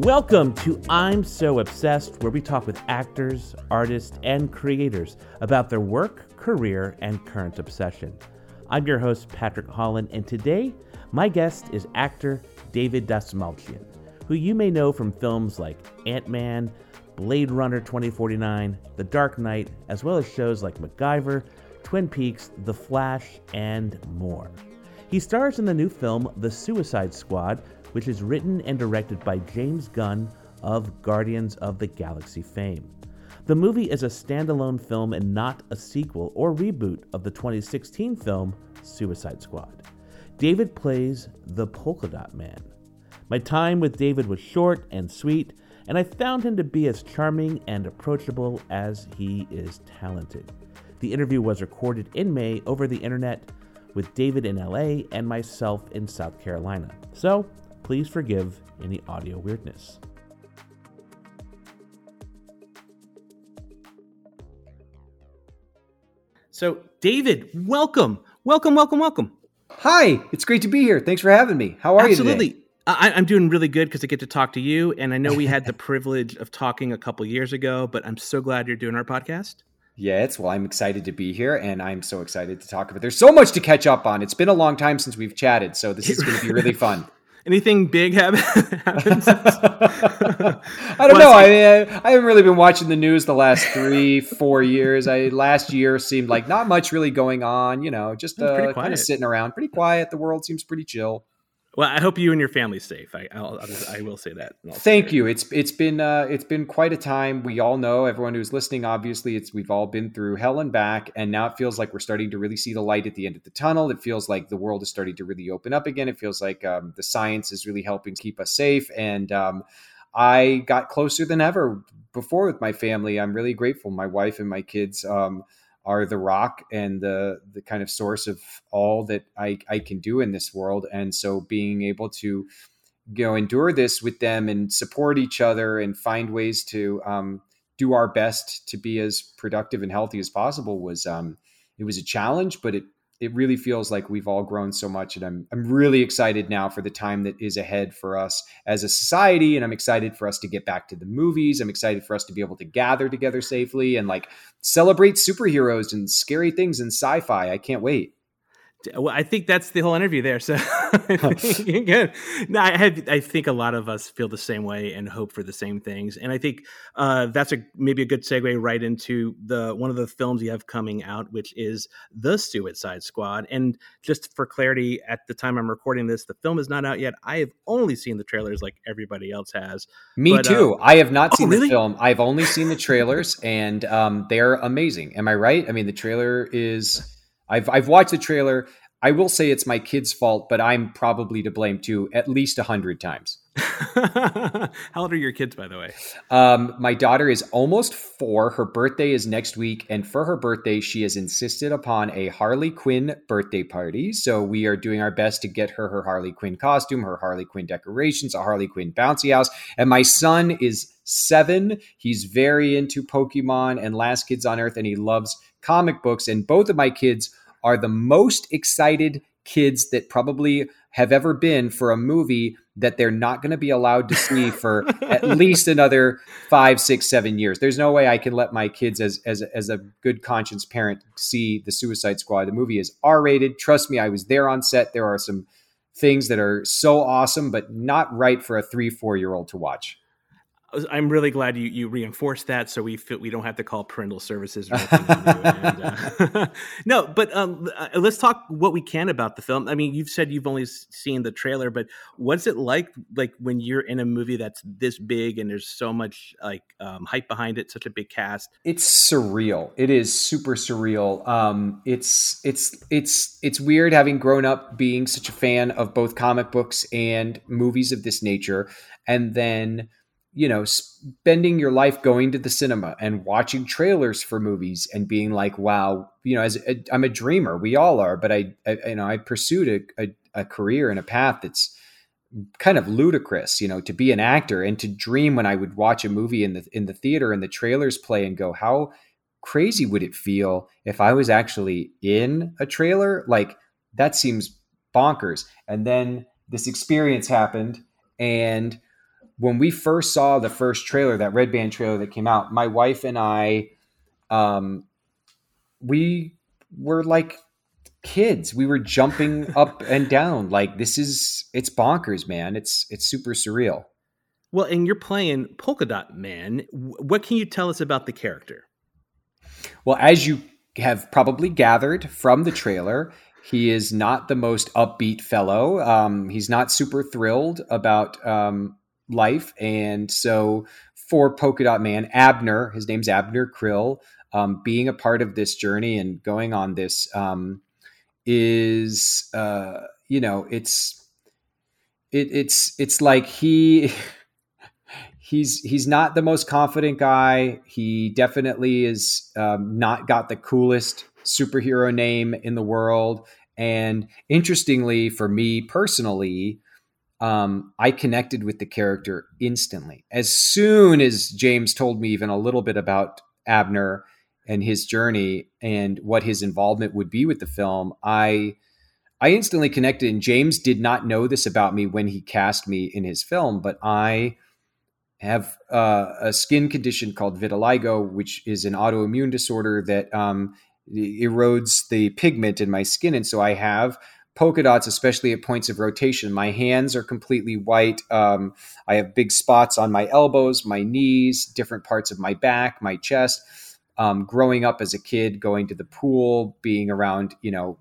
Welcome to I'm So Obsessed, where we talk with actors, artists, and creators about their work, career, and current obsession. I'm your host, Patrick Holland, and today, my guest is actor David Dastmalchian, who you may know from films like Ant-Man, Blade Runner 2049, The Dark Knight, as well as shows like MacGyver, Twin Peaks, The Flash, and more. He stars in the new film The Suicide Squad, which is written and directed by James Gunn of Guardians of the Galaxy fame. The movie is a standalone film and not a sequel or reboot of the 2016 film Suicide Squad. David plays the Polka Dot Man. My time with David was short and sweet, and I found him to be as charming and approachable as he is talented. The interview was recorded in May over the internet with David in LA and myself in South Carolina. So, please forgive any audio weirdness. So, David, welcome. Welcome. Hi, it's great to be here. Thanks for having me. How are you today? Absolutely. I'm doing really good because I get to talk to you, and I know we had the privilege of talking a couple years ago, but I'm so glad you're doing our podcast. Yeah, I'm excited to be here, and I'm so excited to talk about it. There's so much to catch up on. It's been a long time since we've chatted, so this is going to be really fun. Anything big happened? I don't know. I haven't really been watching the news the last 3-4 years. Last year seemed like not much really going on. Just kind of sitting around, pretty quiet. The world seems pretty chill. Well, I hope you and your family's safe. I will say that. Thank you. It's been quite a time. We all know, everyone who's listening, obviously, we've all been through hell and back, and now it feels like we're starting to really see the light at the end of the tunnel. It feels like the world is starting to really open up again. It feels like the science is really helping keep us safe, and I got closer than ever before with my family. I'm really grateful. My wife and my kids are the rock and the kind of source of all that I can do in this world. And so being able to, endure this with them and support each other and find ways to do our best to be as productive and healthy as possible was, it was a challenge, but it really feels like we've all grown so much. And I'm really excited now for the time that is ahead for us as a society. And I'm excited for us to get back to the movies. I'm excited for us to be able to gather together safely and celebrate superheroes and scary things in sci-fi. I can't wait. Well, I think that's the whole interview there. So good. No, I think a lot of us feel the same way and hope for the same things. And I think that's maybe a good segue right into one of the films you have coming out, which is The Suicide Squad. And just for clarity, at the time I'm recording this, the film is not out yet. I have only seen the trailers like everybody else has. Me too. I have not seen the film. I've only seen the trailers, and they're amazing. Am I right? I mean, the trailer is... I've watched the trailer. I will say it's my kid's fault, but I'm probably to blame too, at least 100 times. How old are your kids, by the way? My daughter is almost 4. Her birthday is next week. And for her birthday, she has insisted upon a Harley Quinn birthday party. So we are doing our best to get her Harley Quinn costume, her Harley Quinn decorations, a Harley Quinn bouncy house. And my son is 7. He's very into Pokemon and Last Kids on Earth, and he loves comic books. And both of my kids are the most excited kids that probably have ever been for a movie that they're not going to be allowed to see for at least another 5, 6, 7 years. There's no way I can let my kids, as a good conscience parent, see The Suicide Squad. The movie is R-rated. Trust me, I was there on set. There are some things that are so awesome, but not right for a 3-4-year-old to watch. I'm really glad you reinforced that, so we don't have to call parental services. Or anything no, but let's talk what we can about the film. I mean, you've said you've only seen the trailer, but what's it like when you're in a movie that's this big and there's so much hype behind it, such a big cast? It's surreal. It is super surreal. It's weird having grown up being such a fan of both comic books and movies of this nature, and then spending your life going to the cinema and watching trailers for movies and being like, wow, I'm a dreamer. We all are. But I pursued a career and a path that's kind of ludicrous, to be an actor and to dream when I would watch a movie in the theater and the trailers play and go, how crazy would it feel if I was actually in a trailer? Like, that seems bonkers. And then this experience happened, and when we first saw the first trailer, that Red Band trailer that came out, my wife and I, we were like kids. We were jumping up and down. Like, it's bonkers, man. It's super surreal. Well, and you're playing Polka Dot Man. What can you tell us about the character? Well, as you have probably gathered from the trailer, he is not the most upbeat fellow. He's not super thrilled about life. And so for Polka Dot Man, Abner, his name's Abner Krill, being a part of this journey and going on this is, it's like he's not the most confident guy. He definitely is not got the coolest superhero name in the world. And interestingly, for me personally, I connected with the character instantly. As soon as James told me even a little bit about Abner and his journey and what his involvement would be with the film, I instantly connected. And James did not know this about me when he cast me in his film, but I have a skin condition called vitiligo, which is an autoimmune disorder that erodes the pigment in my skin. And so I have polka dots, especially at points of rotation. My hands are completely white. I have big spots on my elbows, my knees, different parts of my back, my chest. Growing up as a kid, going to the pool, being around, your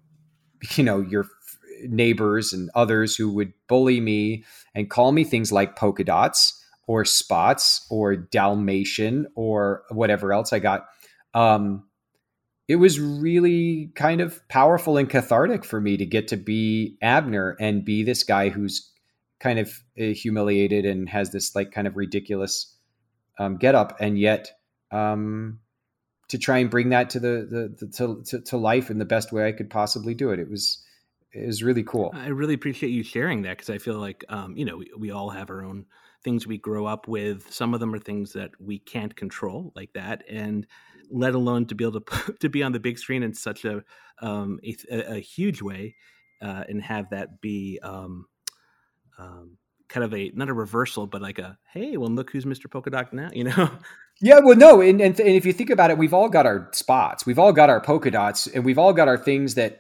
neighbors and others who would bully me and call me things like polka dots or spots or Dalmatian or whatever else I got. It was really kind of powerful and cathartic for me to get to be Abner and be this guy who's kind of humiliated and has this like kind of ridiculous get up, and yet to try and bring that to life in the best way I could possibly do it. It was really cool. I really appreciate you sharing that, because I feel like, we all have our own things we grow up with. Some of them are things that we can't control, like that, and let alone to be able to be on the big screen in such a huge way, and have that be kind of not a reversal, but like a, hey, well, look who's Mr. Polka Dot now, Yeah, well, no, and if you think about it, we've all got our spots, we've all got our polka dots, and we've all got our things that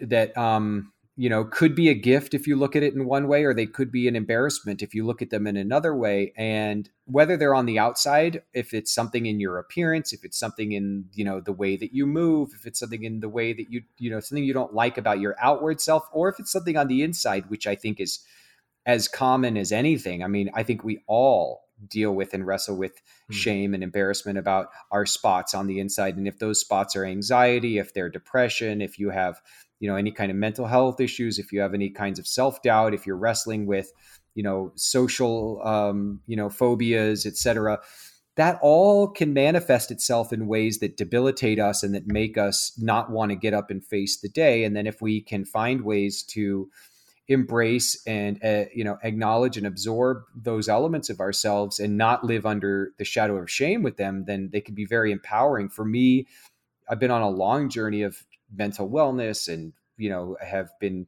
could be a gift if you look at it in one way, or they could be an embarrassment if you look at them in another way. And whether they're on the outside, if it's something in your appearance, if it's something in, the way that you move, if it's something in the way that something you don't like about your outward self, or if it's something on the inside, which I think is as common as anything. I mean, I think we all deal with and wrestle with shame and embarrassment about our spots on the inside. And if those spots are anxiety, if they're depression, if you have, any kind of mental health issues, if you have any kinds of self-doubt, if you're wrestling with, social, phobias, etc., that all can manifest itself in ways that debilitate us and that make us not want to get up and face the day. And then if we can find ways to embrace and, acknowledge and absorb those elements of ourselves and not live under the shadow of shame with them, then they can be very empowering. For me, I've been on a long journey of mental wellness and, have been,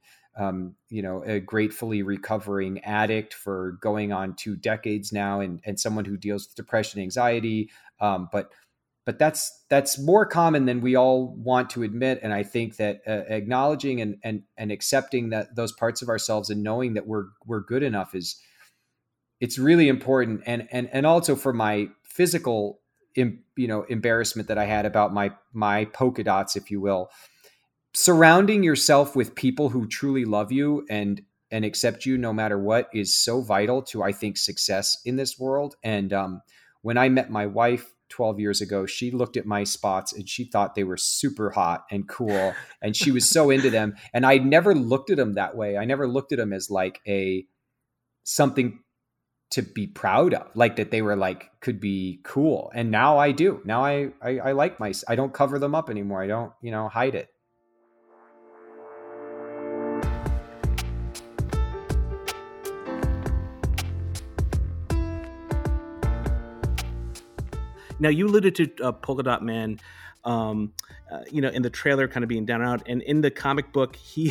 a gratefully recovering addict for going on 2 decades now, and someone who deals with depression, anxiety. But that's more common than we all want to admit. And I think that acknowledging and accepting that those parts of ourselves and knowing that we're good enough it's really important. And also for my physical, embarrassment that I had about my polka dots, if you will, surrounding yourself with people who truly love you and accept you no matter what is so vital to, I think, success in this world. And when I met my wife 12 years ago, she looked at my spots and she thought they were super hot and cool. And she was so into them. And I never looked at them that way. I never looked at them as like something to be proud of, like that they were like, could be cool. And now I do. Now I like I don't cover them up anymore. I don't, hide it. Now, you alluded to Polka Dot Man, in the trailer kind of being down and out, and in the comic book, he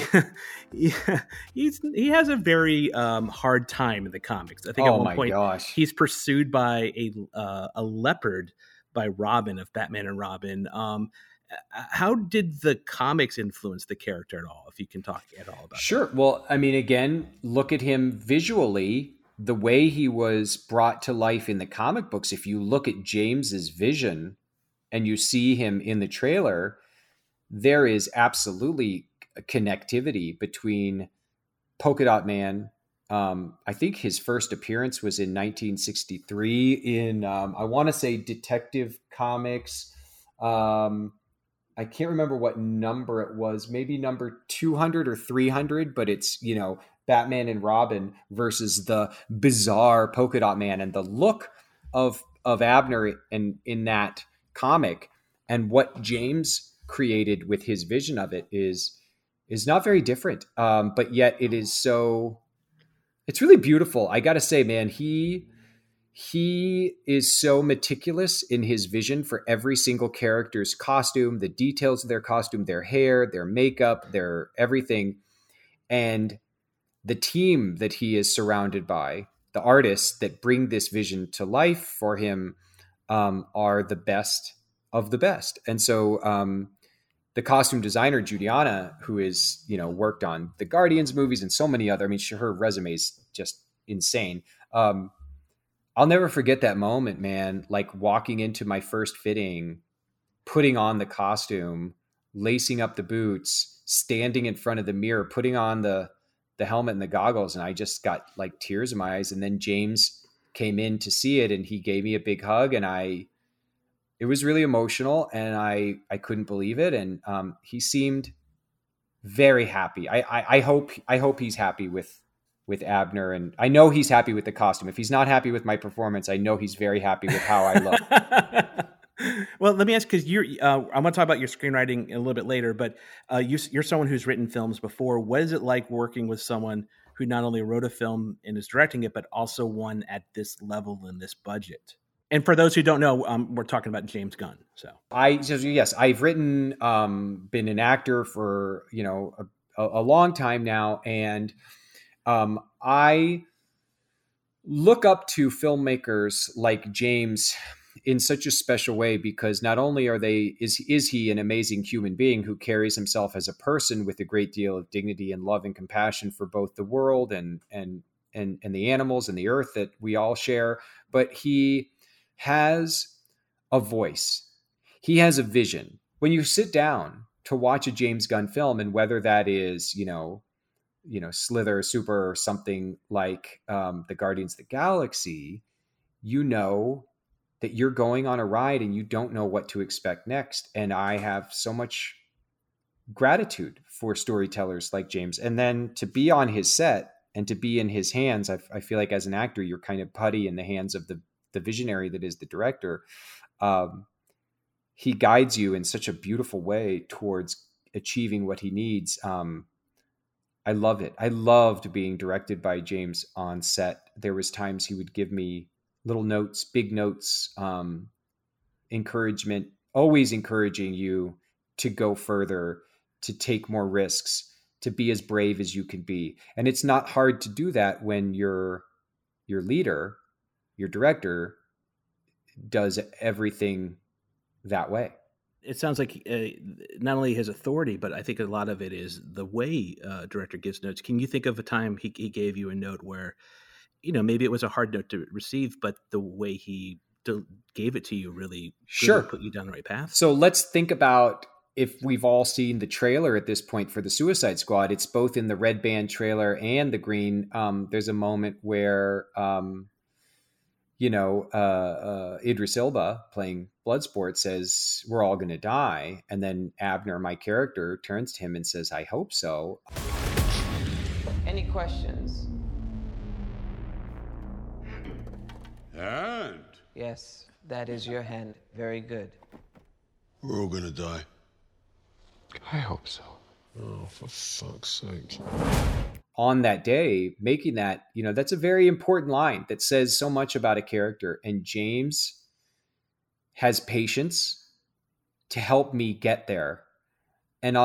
he has a very hard time in the comics. I think at one point he's pursued by a leopard by Robin of Batman and Robin. How did the comics influence the character at all? If you can talk at all about Sure. That. Well, I mean, again, look at him visually. The way he was brought to life in the comic books, if you look at James's vision and you see him in the trailer, there is absolutely a connectivity between Polka Dot Man. I think his first appearance was in 1963 in, I want to say, Detective Comics. I can't remember what number it was, maybe number 200 or 300, but it's, Batman and Robin versus the bizarre Polka Dot Man, and the look of Abner in that comic and what James created with his vision of it is not very different. But yet it's really beautiful. I got to say, man, he is so meticulous in his vision for every single character's costume, the details of their costume, their hair, their makeup, their everything. And the team that he is surrounded by, the artists that bring this vision to life for him, are the best of the best. And so the costume designer, Juliana, who is, worked on the Guardians movies and so many other, her resume is just insane. I'll never forget that moment, man, like walking into my first fitting, putting on the costume, lacing up the boots, standing in front of the mirror, putting on the helmet and the goggles. And I just got like tears in my eyes. And then James came in to see it and he gave me a big hug, and it was really emotional, and I couldn't believe it. And he seemed very happy. I hope he's happy with Abner, and I know he's happy with the costume. If he's not happy with my performance, I know he's very happy with how I look. Well, let me ask, because I'm going to talk about your screenwriting a little bit later, but you're someone who's written films before. What is it like working with someone who not only wrote a film and is directing it, but also one at this level and this budget? And for those who don't know, we're talking about James Gunn. Yes, I've written, been an actor for, a long time now. And I look up to filmmakers like James in such a special way, because not only is he an amazing human being who carries himself as a person with a great deal of dignity and love and compassion for both the world and the animals and the earth that we all share, but he has a voice. He has a vision. When you sit down to watch a James Gunn film, and whether that is, Slither, Super, or something like the Guardians of the Galaxy, that you're going on a ride and you don't know what to expect next. And I have so much gratitude for storytellers like James. And then to be on his set and to be in his hands, I feel like as an actor, you're kind of putty in the hands of the visionary that is the director. He guides you in such a beautiful way towards achieving what he needs. I love it. I loved being directed by James on set. There was times he would give me little notes, big notes, encouragement, always encouraging you to go further, to take more risks, to be as brave as you can be. And it's not hard to do that when your leader, your director, does everything that way. It sounds like not only his authority, but I think a lot of it is the way director gives notes. Can you think of a time he gave you a note where, maybe it was a hard note to receive, but the way he gave it to you really put you down the right path? So let's think about, if we've all seen the trailer at this point for the Suicide Squad. It's both in the red band trailer and the green. There's a moment where, Idris Elba playing Bloodsport says, "We're all going to die." And then Abner, my character, turns to him and says, "I hope so." Any questions? Hand? Yes, that is your hand. Very good. We're all gonna die. I hope so. Oh, for fuck's sake. On that day, making that, that's a very important line that says so much about a character. And James has patience to help me get there. And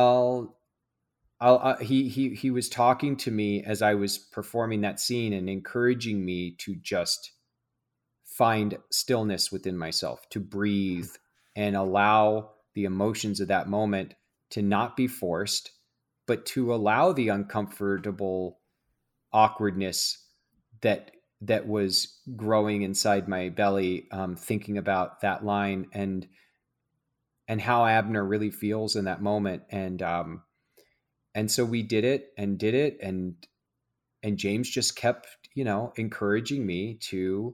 he was talking to me as I was performing that scene and encouraging me to just find stillness within myself, to breathe and allow the emotions of that moment to not be forced, but to allow the uncomfortable awkwardness that was growing inside my belly, thinking about that line and how Abner really feels in that moment. And so we did it, and James just kept, encouraging me to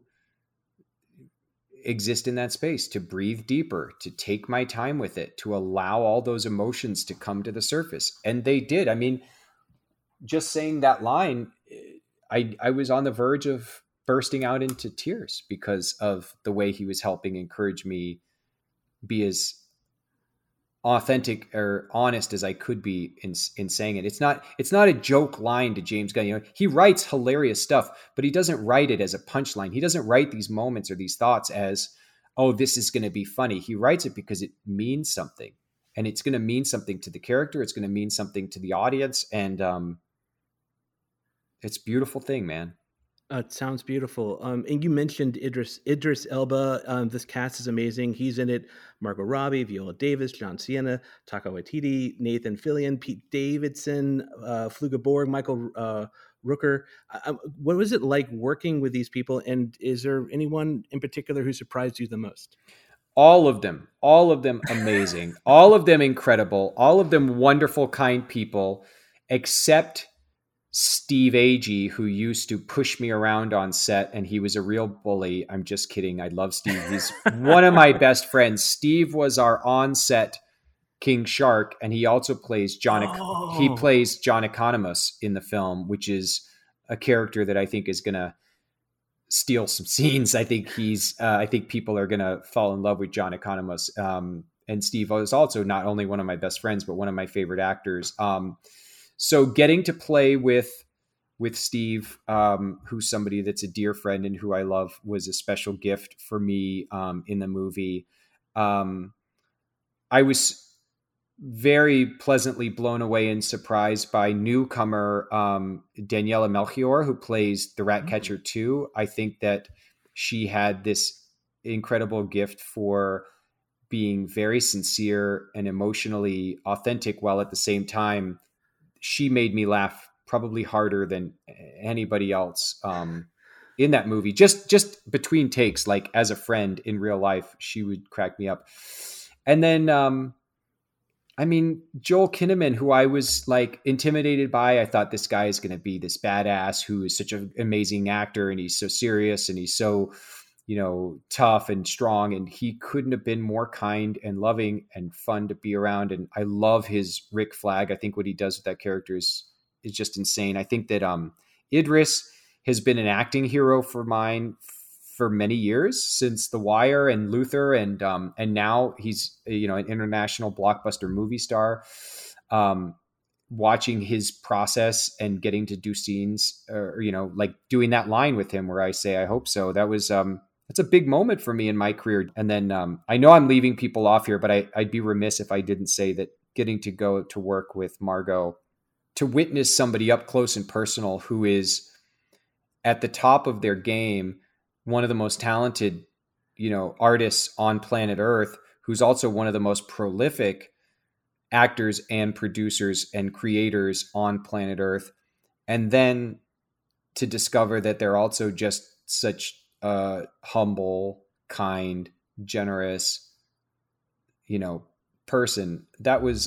exist in that space, to breathe deeper, to take my time with it, to allow all those emotions to come to the surface. And they did. I mean, just saying that line, I was on the verge of bursting out into tears because of the way he was helping encourage me be as authentic or honest as I could be in saying it. It's not a joke line to James Gunn. He writes hilarious stuff, but he doesn't write it as a punchline. He doesn't write these moments or these thoughts as, oh, this is going to be funny. He writes it because it means something, and it's going to mean something to the character. It's going to mean something to the audience. And it's a beautiful thing, man. It sounds beautiful. And you mentioned Idris Elba. This cast is amazing. He's in it. Margot Robbie, Viola Davis, John Cena, Taika Waititi, Nathan Fillion, Pete Davidson, Fluga Borg, Michael Rooker. What was it like working with these people? And is there anyone in particular who surprised you the most? All of them amazing. All of them incredible. All of them wonderful, kind people, except Steve Agee, who used to push me around on set, and he was a real bully. I'm just kidding. I love Steve. He's one of my best friends. Steve was our on-set King Shark, and he also plays He plays John Economos in the film, which is a character that I think is going to steal some scenes. I think I think people are going to fall in love with John Economos. And Steve was also not only one of my best friends, but one of my favorite actors. So getting to play with Steve, who's somebody that's a dear friend and who I love, was a special gift for me in the movie. I was very pleasantly blown away and surprised by newcomer Daniela Melchior, who plays the Ratcatcher 2. I think that she had this incredible gift for being very sincere and emotionally authentic, while at the same time she made me laugh probably harder than anybody else in that movie. Just between takes, like as a friend in real life, she would crack me up. And then, Joel Kinnaman, who I was like intimidated by. I thought this guy is going to be this badass who is such an amazing actor, and he's so serious and he's so, tough and strong. And he couldn't have been more kind and loving and fun to be around. And I love his Rick Flag. I think what he does with that character is just insane. I think that Idris has been an acting hero for mine for many years, since The Wire and Luther, and now he's an international blockbuster movie star. Watching his process and getting to do scenes, like doing that line with him where I say, I hope so. That was that's a big moment for me in my career. And then I know I'm leaving people off here, but I'd be remiss if I didn't say that getting to go to work with Margot, to witness somebody up close and personal who is at the top of their game, one of the most talented, artists on planet Earth, who's also one of the most prolific actors and producers and creators on planet Earth. And then to discover that they're also just such a humble, kind, generous, person. That was,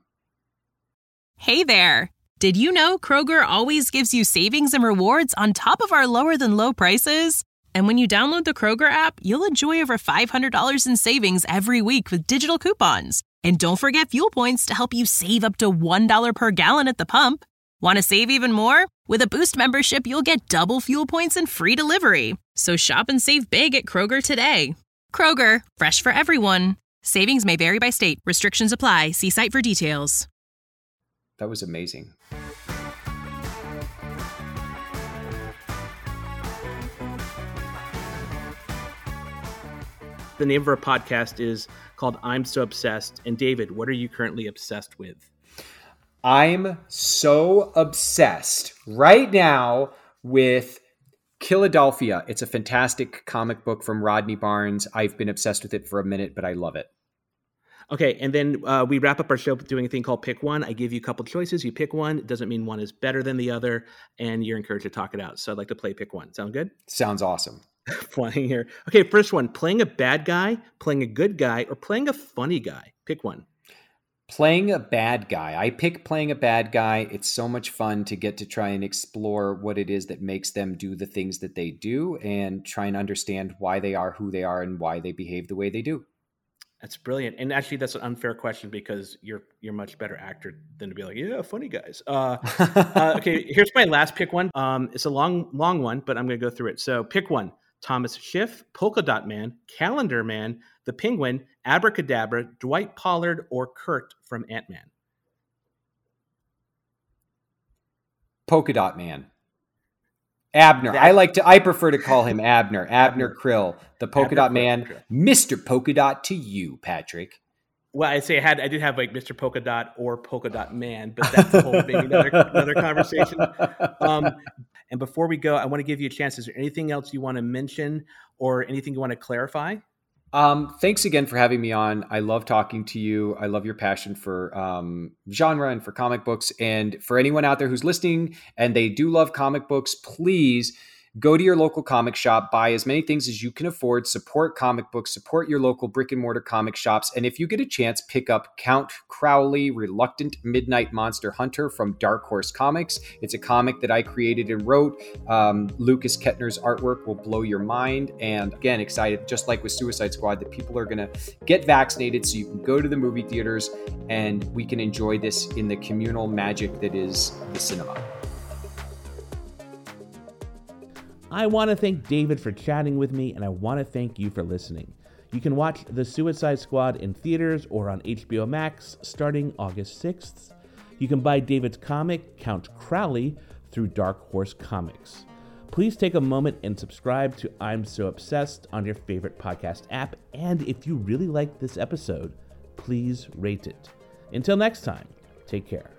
Hey there. Did you know Kroger always gives you savings and rewards on top of our lower than low prices? And when you download the Kroger app, you'll enjoy over $500 in savings every week with digital coupons. And don't forget fuel points to help you save up to $1 per gallon at the pump. Want to save even more? With a Boost membership, you'll get double fuel points and free delivery. So shop and save big at Kroger today. Kroger, fresh for everyone. Savings may vary by state. Restrictions apply. See site for details. That was amazing. The name of our podcast is called I'm So Obsessed. And David, what are you currently obsessed with? I'm so obsessed right now with Philadelphia. It's a fantastic comic book from Rodney Barnes. I've been obsessed with it for a minute, but I love it. Okay, and then we wrap up our show doing a thing called Pick One. I give you a couple choices. You pick one. It doesn't mean one is better than the other, and you're encouraged to talk it out. So I'd like to play Pick One. Sound good? Sounds awesome. Playing here. Okay, first one. Playing a bad guy, playing a good guy, or playing a funny guy. Pick one. Playing a bad guy. I pick playing a bad guy. It's so much fun to get to try and explore what it is that makes them do the things that they do and try and understand why they are who they are and why they behave the way they do. That's brilliant. And actually, that's an unfair question because you're a much better actor than to be like, yeah, funny guys. Okay, here's my last pick one. It's a long one, but I'm going to go through it. So pick one. Thomas Schiff, Polka Dot Man, Calendar Man, The Penguin, Abracadabra, Dwight Pollard, or Kurt from Ant-Man. Polka Dot Man. Abner. I prefer to call him Abner. Abner Krill, the Polka Dot Man. Krill. Mr. Polka Dot to you, Patrick. Well, I'd say I did have like Mr. Polka Dot or Polka Dot Man, but that's a whole maybe another conversation. And before we go, I want to give you a chance. Is there anything else you want to mention or anything you want to clarify? Thanks again for having me on. I love talking to you. I love your passion for genre and for comic books. And for anyone out there who's listening and they do love comic books, please go to your local comic shop, buy as many things as you can afford, support comic books, support your local brick and mortar comic shops. And if you get a chance, pick up Count Crowley, Reluctant Midnight Monster Hunter from Dark Horse Comics. It's a comic that I created and wrote. Lucas Kettner's artwork will blow your mind. And again, excited, just like with Suicide Squad, that people are going to get vaccinated so you can go to the movie theaters and we can enjoy this in the communal magic that is the cinema. I want to thank David for chatting with me, and I want to thank you for listening. You can watch The Suicide Squad in theaters or on HBO Max starting August 6th. You can buy David's comic, Count Crowley, through Dark Horse Comics. Please take a moment and subscribe to I'm So Obsessed on your favorite podcast app, and if you really like this episode, please rate it. Until next time, take care.